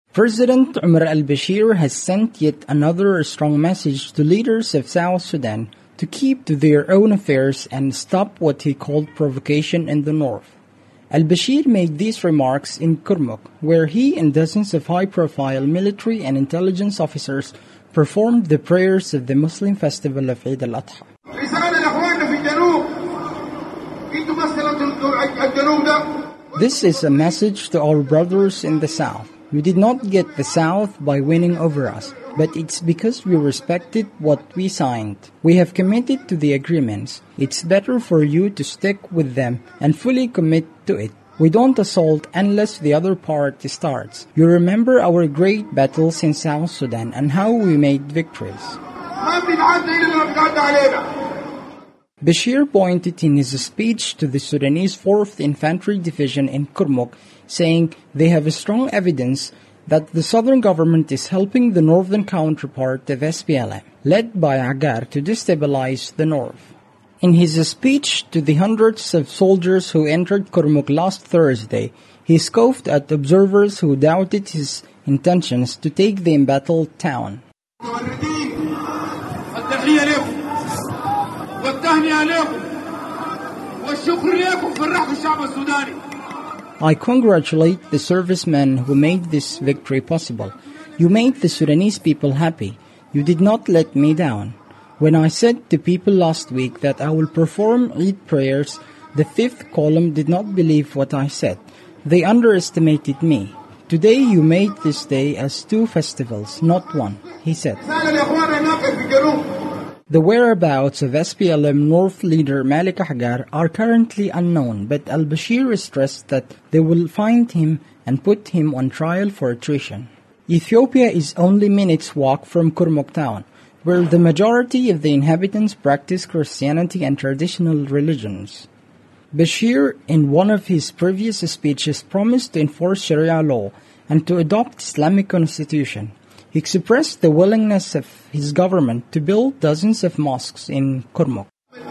President Umar al-Bashir has sent yet another strong message to leaders of South Sudan to keep to their own affairs and stop what he called provocation in the north. Al-Bashir made these remarks in Kurmuk, where he and dozens of high-profile military and intelligence officers performed the prayers of the Muslim festival of Eid al-Adha. This is a message to our brothers in the South. We did not get the South by winning over us, but it's because we respected what we signed. We have committed to the agreements. It's better for you to stick with them and fully commit to it. We don't assault unless the other party starts. You remember our great battles in South Sudan and how we made victories. Bashir pointed in his speech to the Sudanese 4th Infantry Division in Kurmuk, saying they have strong evidence that the southern government is helping the northern counterpart of SPLM, led by Agar, to destabilize the north. In his speech to the hundreds of soldiers who entered Kurmuk last Thursday, he scoffed at observers who doubted his intentions to take the embattled town. I congratulate the servicemen who made this victory possible. You made the Sudanese people happy. You did not let me down. When I said to people last week that I will perform Eid prayers, the fifth column did not believe what I said. They underestimated me. Today you made this day as 2 festivals, not 1, he said. The whereabouts of SPLM North leader Malik Agar are currently unknown, but al-Bashir stressed that they will find him and put him on trial for treason. Ethiopia is only minutes' walk from Kurmuk town, where the majority of the inhabitants practice Christianity and traditional religions. Bashir, in one of his previous speeches, promised to enforce Sharia law and to adopt Islamic constitution. He expressed the willingness of his government to build dozens of mosques in Kurmuk.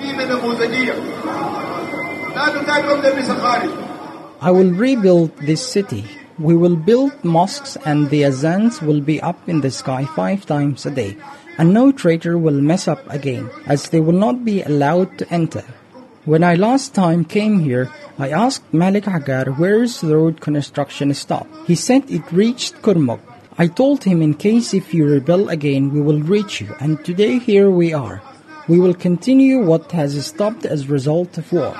I will rebuild this city. We will build mosques and the azans will be up in the sky 5 times a day, and no traitor will mess up again, as they will not be allowed to enter. When I last time came here, I asked Malik Agar where's the road construction stopped. He said it reached Kurmuk. I told him in case if you rebel again, we will reach you, and today here we are. We will continue what has stopped as a result of war.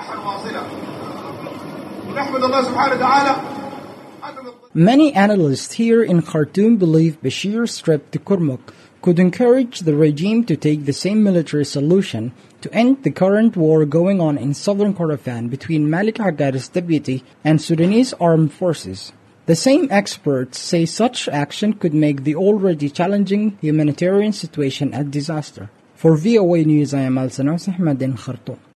Many analysts here in Khartoum believe Bashir's trip to Kurmuk could encourage the regime to take the same military solution to end the current war going on in southern Kordofan between Malik Agar's deputy and Sudanese armed forces. The same experts say such action could make the already challenging humanitarian situation a disaster. For VOA News, I am Al-Sanos Ahmed in Khartoum.